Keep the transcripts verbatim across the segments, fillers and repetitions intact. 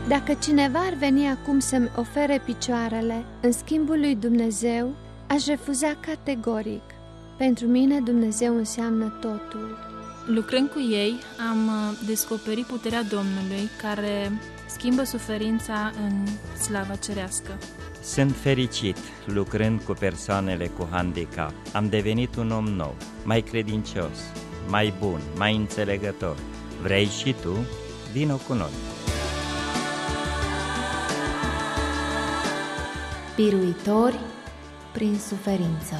Dacă cineva ar veni acum să-mi ofere picioarele în schimbul lui Dumnezeu, aș refuza categoric. Pentru mine Dumnezeu înseamnă totul. Lucrând cu ei, am descoperit puterea Domnului care schimbă suferința în slava cerească. Sunt fericit lucrând cu persoanele cu handicap. Am devenit un om nou, mai credincios, mai bun, mai înțelegător. Vrei și tu? Vino cu noi! Biruitori prin suferință.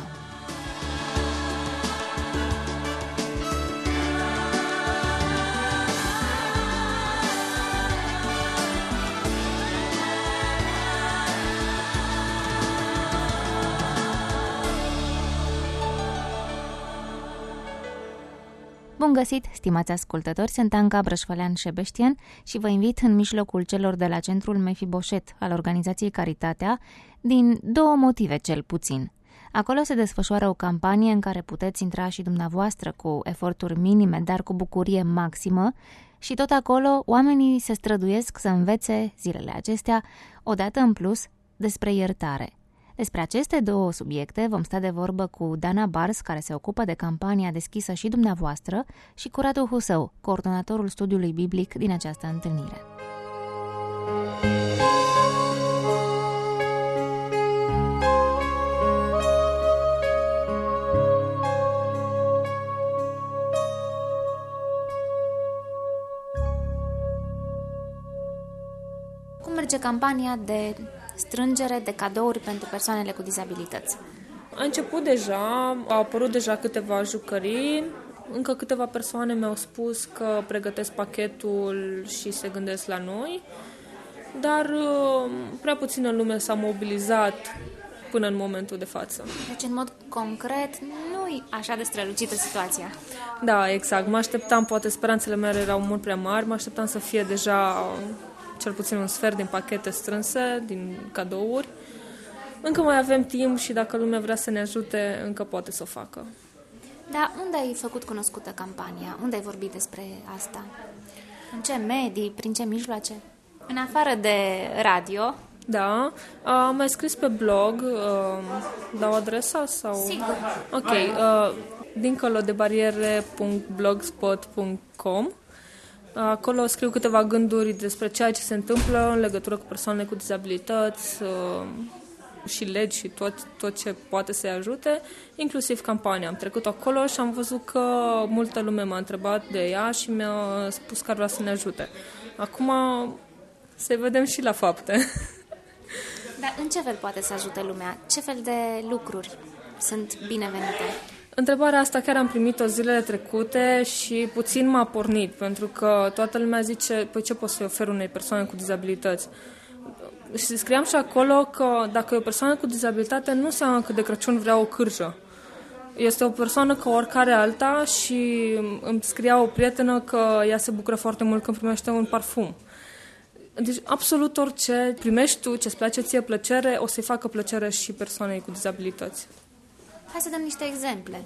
Bun găsit, stimați ascultători, sunt Anca Brășfălean-Șebeștian și vă invit în mijlocul celor de la Centrul Mefiboset al organizației Caritatea, din două motive cel puțin. Acolo se desfășoară o campanie în care puteți intra și dumneavoastră cu eforturi minime, dar cu bucurie maximă, și tot acolo oamenii se străduiesc să învețe zilele acestea, odată în plus, despre iertare. Despre aceste două subiecte vom sta de vorbă cu Dana Bars, care se ocupă de campania deschisă și dumneavoastră, și cu Radu Husău, coordonatorul studiului biblic din această întâlnire. Cum merge campania de strângere de cadouri pentru persoanele cu dizabilități? A început deja, au apărut deja câteva jucării, încă câteva persoane mi-au spus că pregătesc pachetul și se gândesc la noi, dar prea puțină lume s-a mobilizat până în momentul de față. Deci, în mod concret, nu-i așa de strălucită situația. Da, exact. Mă așteptam, poate speranțele mele erau mult prea mari, mă așteptam să fie deja cel puțin un sfert din pachete strânse, din cadouri. Încă mai avem timp și dacă lumea vrea să ne ajute, încă poate să o facă. Dar unde ai făcut cunoscută campania? Unde ai vorbit despre asta? În ce medii? Prin ce mijloace? În afară de radio? Da, am mai scris pe blog, dau adresa sau... Sigur. Ok, dincolo de bariere punct blogspot punct com. Acolo scriu câteva gânduri despre ceea ce se întâmplă în legătură cu persoanele cu dizabilități și legi și tot, tot ce poate să-i ajute, inclusiv campania. Am trecut acolo și am văzut că multă lume m-a întrebat de ea și mi-a spus că ar vrea să ne ajute. Acum să-i vedem și la fapte. Dar în ce fel poate să ajute lumea? Ce fel de lucruri sunt binevenite? Întrebarea asta chiar am primit-o zilele trecute și puțin m-a pornit, pentru că toată lumea zice, păi ce pot să-i ofer unei persoane cu dizabilități? Și scriam și acolo că dacă e o persoană cu dizabilitate, nu înseamnă că de Crăciun vrea o cârjă. Este o persoană ca oricare alta și îmi scria o prietenă că ea se bucură foarte mult când primește un parfum. Deci absolut orice primești tu, ce-ți place ție plăcere, o să-i facă plăcere și persoanei cu dizabilități. Hai să dăm niște exemple.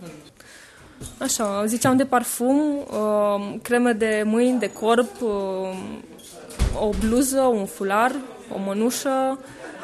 Așa, ziceam de parfum, uh, creme de mâini, de corp, uh, o bluză, un fular, o mănușă,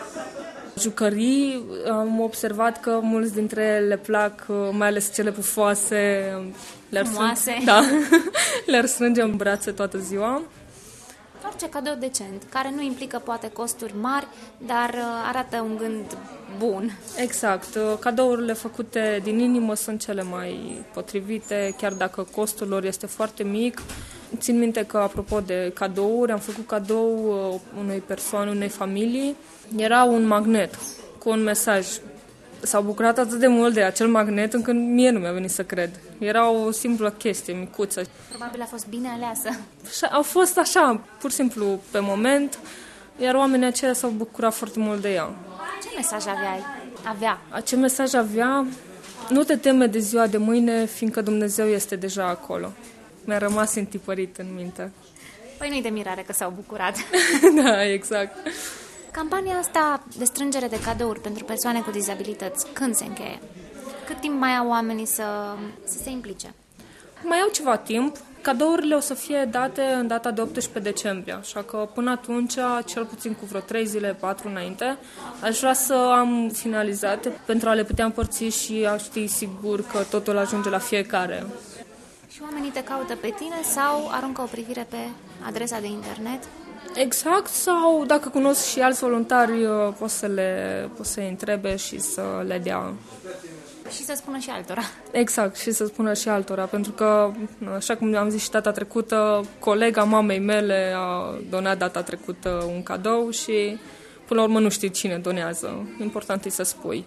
jucării. Am observat că mulți dintre ele le plac, uh, mai ales cele pufoase. Le-ar Frumoase. Da, le-ar strânge în brațe toată ziua. Orice cadou decent, care nu implică poate costuri mari, dar arată un gând bun. Exact. Cadourile făcute din inimă sunt cele mai potrivite, chiar dacă costul lor este foarte mic. Țin minte că, apropo de cadouri, am făcut cadou unei persoane, unei familii. Era un magnet cu un mesaj. S-au bucurat atât de mult de acel magnet încât mie nu mi-a venit să cred. Era o simplă chestie micuță. Probabil a fost bine aleasă. Au fost așa, pur și simplu, pe moment, iar oamenii aceia s-au bucurat foarte mult de ea. Ce mesaj aveai? Avea? Ce mesaj avea? Nu te teme de ziua de mâine, fiindcă Dumnezeu este deja acolo. Mi-a rămas întipărit în minte. Păi nu-i de mirare că s-au bucurat. Da, exact. Campania asta de strângere de cadouri pentru persoane cu dizabilități, când se încheie? Cât timp mai au oamenii să, să se implice? Mai au ceva timp, Cadourile o să fie date în data de optsprezece decembrie, așa că până atunci, cel puțin cu vreo trei zile, patru înainte, aș vrea să am finalizate pentru a le putea împărți și a ști sigur că totul ajunge la fiecare. Și oamenii te caută pe tine sau aruncă o privire pe adresa de internet? Exact, sau dacă cunosc și alți voluntari, pot să le pot să-i întrebe și să le dea. Și să spună și altora. Exact, și să spună și altora, pentru că, așa cum am zis și data trecută, colega mamei mele a donat data trecută un cadou și, până la urmă, nu știi cine donează. Important e să spui.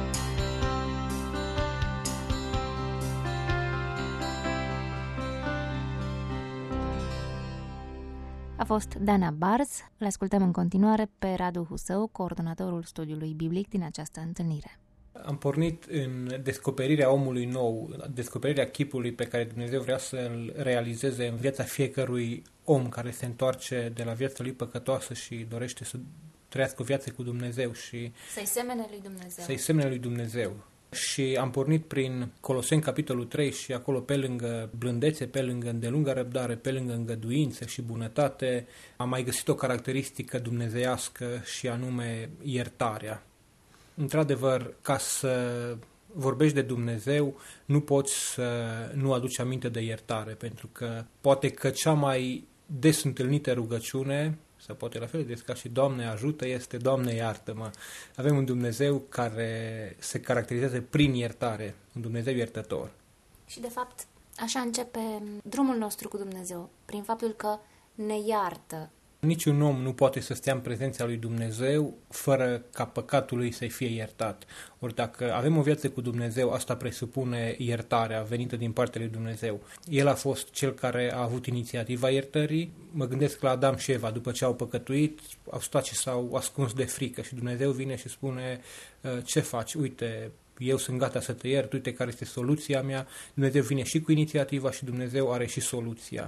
A fost Dana Barz. Îl ascultăm în continuare pe Radu Husău, coordonatorul studiului biblic din această întâlnire. Am pornit în descoperirea omului nou, descoperirea chipului pe care Dumnezeu vrea să-l realizeze în viața fiecărui om care se întoarce de la viața lui păcătoasă și dorește să trăiască o viață cu Dumnezeu și să-i semene lui Dumnezeu. Să-i semene lui Dumnezeu. Și am pornit prin Coloseni, capitolul trei, și acolo, pe lângă blândețe, pe lângă îndelungă răbdare, pe lângă îngăduință și bunătate, am mai găsit o caracteristică dumnezeiască și anume iertarea. Într-adevăr, ca să vorbești de Dumnezeu, nu poți să nu aduci aminte de iertare, pentru că poate că cea mai des întâlnită rugăciune, sau poate la fel de des ca și Doamne ajută, este Doamne iartă-mă. Avem un Dumnezeu care se caracterizează prin iertare, un Dumnezeu iertător. Și de fapt, așa începe drumul nostru cu Dumnezeu, prin faptul că ne iartă. Niciun om nu poate să stea în prezența lui Dumnezeu fără ca păcatul lui să fie iertat. Ori dacă avem o viață cu Dumnezeu, asta presupune iertarea venită din partea lui Dumnezeu. El a fost cel care a avut inițiativa iertării. Mă gândesc la Adam și Eva, după ce au păcătuit, au stat și s-au ascuns de frică și Dumnezeu vine și spune: ce faci? Uite, eu sunt gata să te iert, uite care este soluția mea. Dumnezeu vine și cu inițiativa și Dumnezeu are și soluția.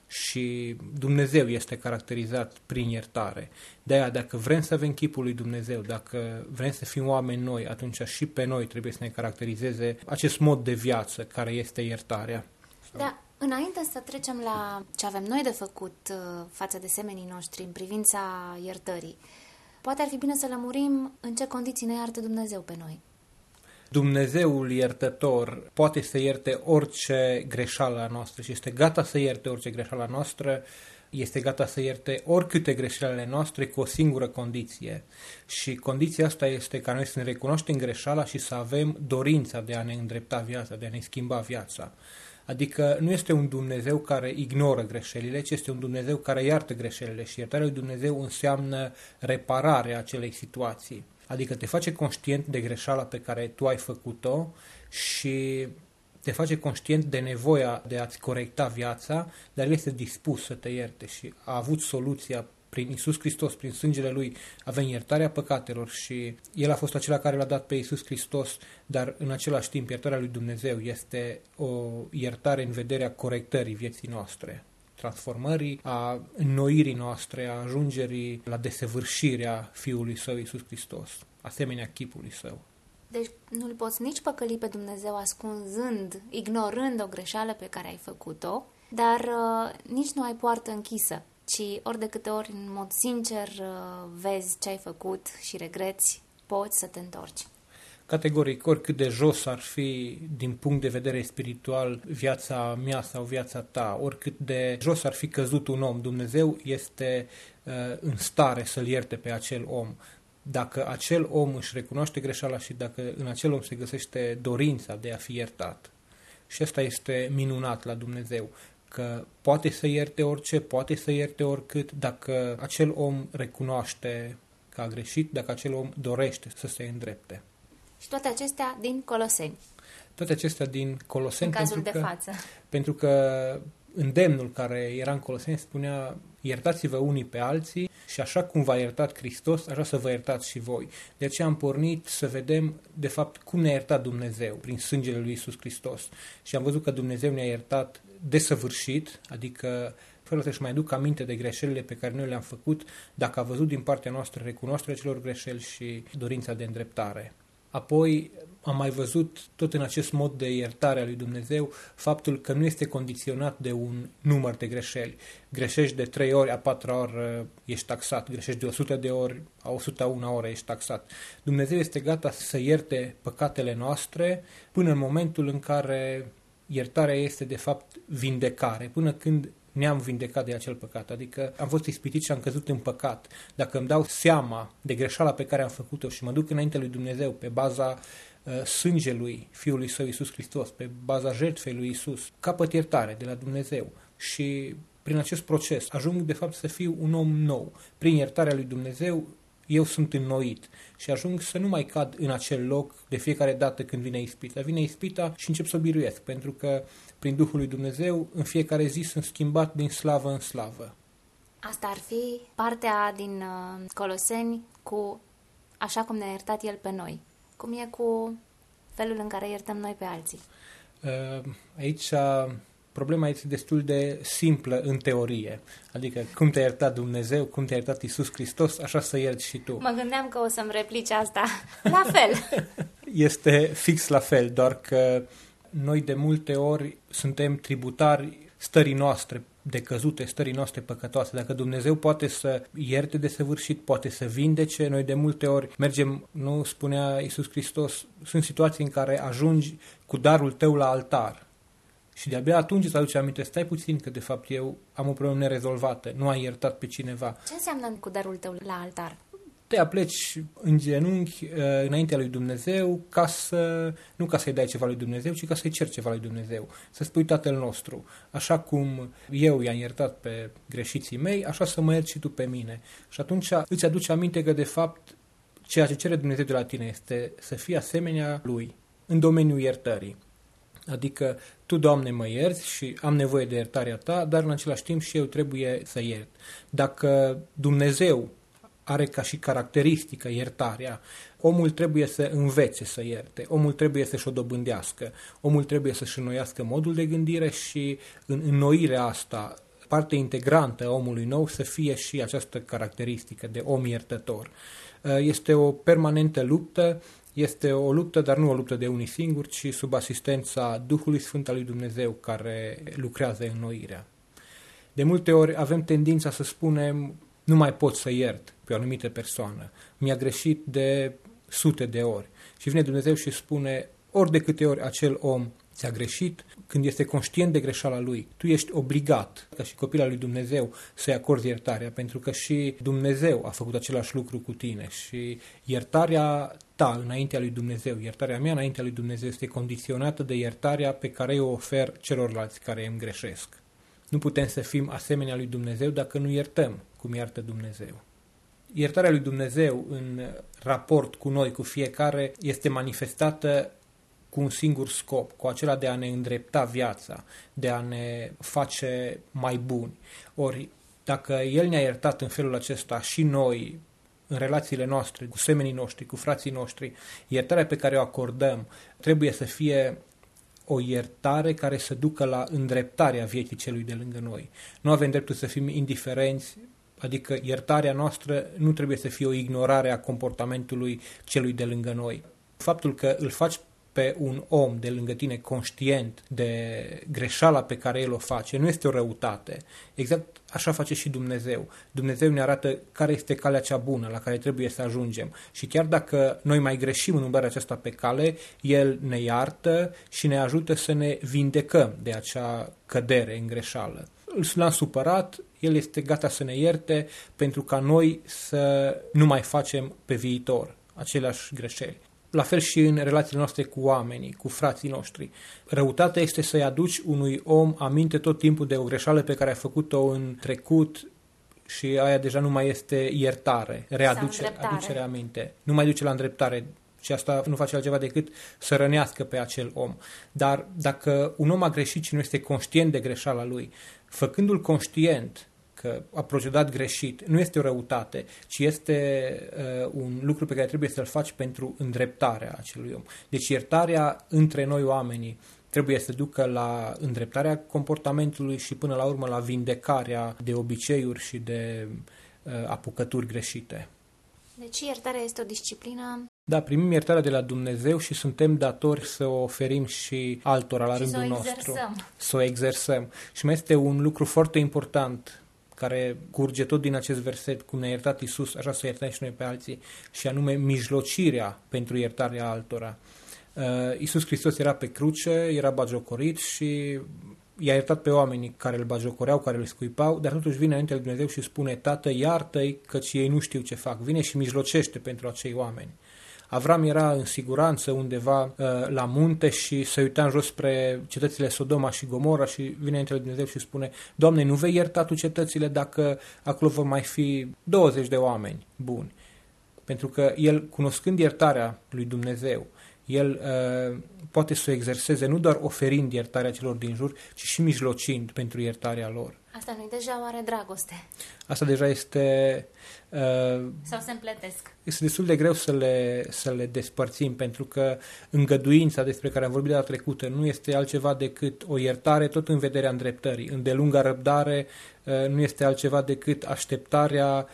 Și Dumnezeu este caracterizat prin iertare. De-aia, dacă vrem să avem chipul lui Dumnezeu, dacă vrem să fim oameni noi, atunci și pe noi trebuie să ne caracterizeze acest mod de viață care este iertarea. Da, înainte să trecem la ce avem noi de făcut față de semenii noștri în privința iertării, poate ar fi bine să lămurim în ce condiții ne iartă Dumnezeu pe noi. Dumnezeul iertător poate să ierte orice greșeală a noastră și este gata să ierte orice greșeală a noastră, este gata să ierte oricâte greșelile noastre cu o singură condiție. Și condiția asta este ca noi să ne recunoaștem greșeala și să avem dorința de a ne îndrepta viața, de a ne schimba viața. Adică nu este un Dumnezeu care ignoră greșelile, ci este un Dumnezeu care iartă greșelile și iertarea lui Dumnezeu înseamnă repararea acelei situații. Adică te face conștient de greșeala pe care tu ai făcut-o și te face conștient de nevoia de a-ți corecta viața, dar el este dispus să te ierte și a avut soluția prin Iisus Hristos, prin sângele Lui, avem iertarea păcatelor și El a fost acela care l-a dat pe Iisus Hristos, dar în același timp iertarea lui Dumnezeu este o iertare în vederea corectării vieții noastre, transformării, a înnoirii noastre, a ajungerii la desăvârșirea Fiului Său, Iisus Hristos, asemenea chipului Său. Deci nu-L poți nici păcăli pe Dumnezeu ascunzând, ignorând o greșeală pe care ai făcut-o, dar uh, nici nu ai poartă închisă, ci ori de câte ori, în mod sincer, uh, vezi ce ai făcut și regreți, poți să te întorci. Categoric, oricât de jos ar fi din punct de vedere spiritual viața mea sau viața ta, oricât de jos ar fi căzut un om, Dumnezeu este uh, în stare să-l ierte pe acel om. Dacă acel om își recunoaște greșeala și dacă în acel om se găsește dorința de a fi iertat. Și asta este minunat la Dumnezeu, că poate să ierte orice, poate să ierte oricât, dacă acel om recunoaște că a greșit, dacă acel om dorește să se îndrepte. Și toate acestea din Coloseni. Toate acestea din Coloseni. În cazul pentru de că, față. Pentru că îndemnul care era în Coloseni spunea: iertați-vă unii pe alții și așa cum v-a iertat Hristos, așa să vă iertați și voi. De aceea am pornit să vedem, de fapt, cum ne-a iertat Dumnezeu prin sângele lui Iisus Hristos. Și am văzut că Dumnezeu ne-a iertat desăvârșit, adică fără să-și mai aducă aminte de greșelile pe care noi le-am făcut, dacă a văzut din partea noastră recunoașterea celor greșeli și dorința de îndreptare. Apoi am mai văzut tot în acest mod de iertare a lui Dumnezeu faptul că nu este condiționat de un număr de greșeli. Greșești de trei ori, a patra oră ești taxat. Greșești de o sută de ori, a o sută una oră ești taxat. Dumnezeu este gata să ierte păcatele noastre până în momentul în care iertarea este de fapt vindecare, până când ne-am vindecat de acel păcat, adică am fost ispitit și am căzut în păcat. Dacă îmi dau seama de greșeala pe care am făcut-o și mă duc înainte lui Dumnezeu pe baza uh, sângelui Fiului Său Iisus Hristos, pe baza jertfei lui Iisus, capăt iertare de la Dumnezeu și prin acest proces ajung de fapt să fiu un om nou. Prin iertarea lui Dumnezeu eu sunt înnoit și ajung să nu mai cad în acel loc de fiecare dată când vine ispita. Vine ispita și încep să o biruiesc, pentru că prin Duhul lui Dumnezeu în fiecare zi sunt schimbat din slavă în slavă. Asta ar fi partea din Coloseni cu așa cum ne-a iertat El pe noi. Cum e cu felul în care iertăm noi pe alții? Aici problema este destul de simplă în teorie. Adică cum te-a iertat Dumnezeu, cum te-a iertat Iisus Hristos, așa să ierți și tu. Mă gândeam că o să-mi replici asta. La fel. Este fix la fel, doar că noi de multe ori suntem tributari stării noastre decăzute, stării noastre păcătoase. Dacă Dumnezeu poate să ierte desăvârșit, poate să vindece, noi de multe ori mergem, nu spunea Iisus Hristos, sunt situații în care ajungi cu darul tău la altar. Și de-abia atunci îți aduce aminte, stai puțin că de fapt eu am o problemă nerezolvată, nu ai iertat pe cineva. Ce înseamnă cu darul tău la altar? Te apleci în genunchi înaintea lui Dumnezeu, ca să, nu ca să-i dai ceva lui Dumnezeu, ci ca să-i ceri ceva lui Dumnezeu. Să spui Tatăl nostru, așa cum eu i-am iertat pe greșiții mei, așa să mă ierți și tu pe mine. Și atunci îți aduce aminte că de fapt ceea ce cere Dumnezeu de la tine este să fii asemenea lui în domeniul iertării. Adică tu, Doamne, mă ierți și am nevoie de iertarea ta, dar în același timp și eu trebuie să iert. Dacă Dumnezeu are ca și caracteristică iertarea, omul trebuie să învețe să ierte, omul trebuie să-și o dobândească, omul trebuie să-și înnoiască modul de gândire și în înnoirea asta, parte integrantă a omului nou să fie și această caracteristică de om iertător. Este o permanentă luptă, este o luptă, dar nu o luptă de unii singuri, ci sub asistența Duhului Sfânt al lui Dumnezeu care lucrează înnoirea. De multe ori avem tendința să spunem, nu mai pot să iert pe o anumită persoană, mi-a greșit de sute de ori. Și vine Dumnezeu și spune, ori de câte ori acel om ți-a greșit, când este conștient de greșeala lui, tu ești obligat, ca și copil al lui Dumnezeu, să-i acorzi iertarea, pentru că și Dumnezeu a făcut același lucru cu tine și iertarea ta înaintea lui Dumnezeu, iertarea mea înaintea lui Dumnezeu este condiționată de iertarea pe care eu o ofer celorlalți care îmi greșesc. Nu putem să fim asemenea lui Dumnezeu dacă nu iertăm cum iartă Dumnezeu. Iertarea lui Dumnezeu în raport cu noi, cu fiecare, este manifestată cu un singur scop, cu acela de a ne îndrepta viața, de a ne face mai buni. Ori, dacă El ne-a iertat în felul acesta și noi, în relațiile noastre, cu semenii noștri, cu frații noștri, iertarea pe care o acordăm trebuie să fie o iertare care să ducă la îndreptarea vieții celui de lângă noi. Nu avem dreptul să fim indiferenți, adică iertarea noastră nu trebuie să fie o ignorare a comportamentului celui de lângă noi. Faptul că îl faci pe un om de lângă tine conștient de greșeala pe care el o face, nu este o răutate. Exact așa face și Dumnezeu. Dumnezeu ne arată care este calea cea bună la care trebuie să ajungem. Și chiar dacă noi mai greșim în umblarea aceasta pe cale, El ne iartă și ne ajută să ne vindecăm de acea cădere în greșeală. L-am supărat, El este gata să ne ierte pentru ca noi să nu mai facem pe viitor aceleași greșeli. La fel și în relațiile noastre cu oamenii, cu frații noștri. Răutatea este să-i aduci unui om aminte tot timpul de o greșeală pe care a făcut-o în trecut și aia deja nu mai este iertare, readuce, aducere aminte. Nu mai duce la îndreptare și asta nu face altceva decât să rănească pe acel om. Dar dacă un om a greșit și nu este conștient de greșeala lui, făcându-l conștient că a procedat greșit, nu este o răutate, ci este uh, un lucru pe care trebuie să-l faci pentru îndreptarea acelui om. Deci iertarea între noi oamenii trebuie să ducă la îndreptarea comportamentului și până la urmă la vindecarea de obiceiuri și de uh, apucături greșite. Deci iertarea este o disciplină. Da, primim iertarea de la Dumnezeu și suntem datori să o oferim și altora la și rândul să o nostru. exersăm. Să o exersăm. Și mai este un lucru foarte important care curge tot din acest verset, cum ne-a iertat Iisus, așa să iertăm și noi pe alții, și anume mijlocirea pentru iertarea altora. Uh, Iisus Hristos era pe cruce, era bagiocorit și i-a iertat pe oamenii care îl bagiocoreau, care îl scuipau, dar totuși vine înainte lui Dumnezeu și spune: Tată, iartă-i, căci ei nu știu ce fac. Vine și mijlocește pentru acei oameni. Avram era în siguranță undeva uh, la munte și se uita în jos spre cetățile Sodoma și Gomora și vine înainte lui Dumnezeu și spune: Doamne, nu vei ierta tu cetățile dacă acolo vor mai fi douăzeci de oameni buni? Pentru că el, cunoscând iertarea lui Dumnezeu, el uh, poate să o exerseze nu doar oferind iertarea celor din jur, ci și mijlocind pentru iertarea lor. Asta nu-i deja oare dragoste? Asta deja este... Uh, Sau se împletesc? Este destul de greu să le, să le despărțim, pentru că îngăduința despre care am vorbit data trecută nu este altceva decât o iertare tot în vederea îndreptării. Îndelunga răbdare uh, nu este altceva decât așteptarea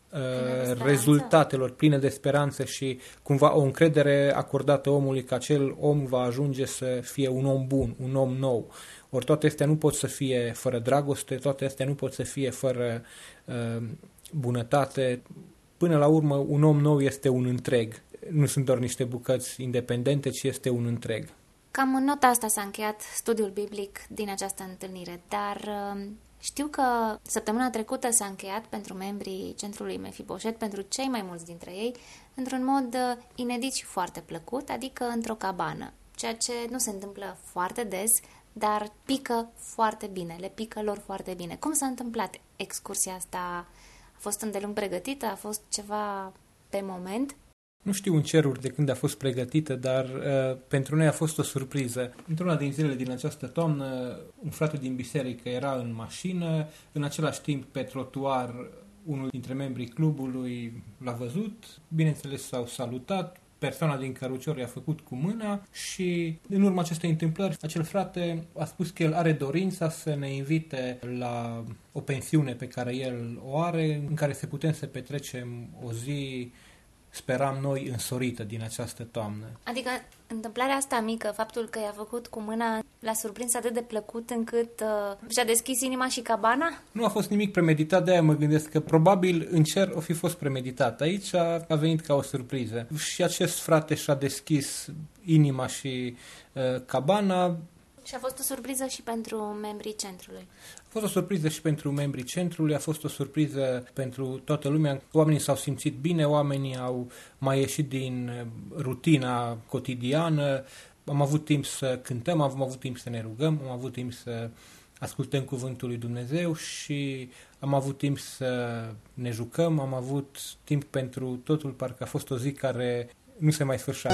uh, rezultatelor, pline de speranță și cumva o încredere acordată omului că acel om va ajunge să fie un om bun, un om nou. Ori toate astea nu pot să fie fără dragoste, toate astea nu pot să fie fără uh, bunătate. Până la urmă, un om nou este un întreg. Nu sunt doar niște bucăți independente, ci este un întreg. Cam în nota asta s-a încheiat studiul biblic din această întâlnire, dar uh, știu că săptămâna trecută s-a încheiat pentru membrii Centrului Mefiboset, pentru cei mai mulți dintre ei, într-un mod uh, inedit și foarte plăcut, adică într-o cabană, ceea ce nu se întâmplă foarte des, dar pică foarte bine, le pică lor foarte bine. Cum s-a întâmplat excursia asta? A fost îndelung pregătită? A fost ceva pe moment? Nu știu în ceruri de când a fost pregătită, dar uh, pentru noi a fost o surpriză. Într-una din zilele din această toamnă, un frate din biserică era în mașină, în același timp pe trotuar unul dintre membrii clubului l-a văzut, bineînțeles s-au salutat, persoana din cărucior i-a făcut cu mâna și în urma acestei întâmplări acel frate a spus că el are dorința să ne invite la o pensiune pe care el o are, în care să putem să petrecem o zi, speram noi, însorită din această toamnă. Adică întâmplarea asta mică, faptul că i-a făcut cu mâna, l-a surprins atât de plăcut încât uh, și-a deschis inima și cabana? Nu a fost nimic premeditat, de aia mă gândesc că probabil în cer o fi fost premeditat. Aici a, a venit ca o surpriză. Și acest frate și-a deschis inima și uh, cabana. Și a fost o surpriză și pentru membrii centrului. A fost o surpriză și pentru membrii centrului, a fost o surpriză pentru toată lumea. Oamenii s-au simțit bine, oamenii au mai ieșit din rutina cotidiană, am avut timp să cântăm, am avut timp să ne rugăm, am avut timp să ascultăm cuvântul lui Dumnezeu și am avut timp să ne jucăm, am avut timp pentru totul, parcă a fost o zi care nu se mai sfârșea.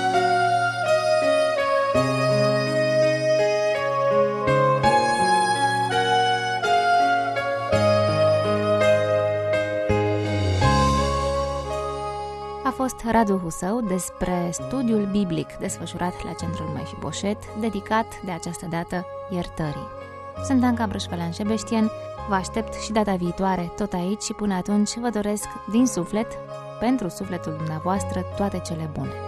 A fost Radu Husău despre studiul biblic desfășurat la Centrul Mefiboset, dedicat de această dată iertării. Sunt Anca Brășfălean-Șebeștien, vă aștept și data viitoare tot aici și până atunci vă doresc din suflet, pentru sufletul dumneavoastră, toate cele bune.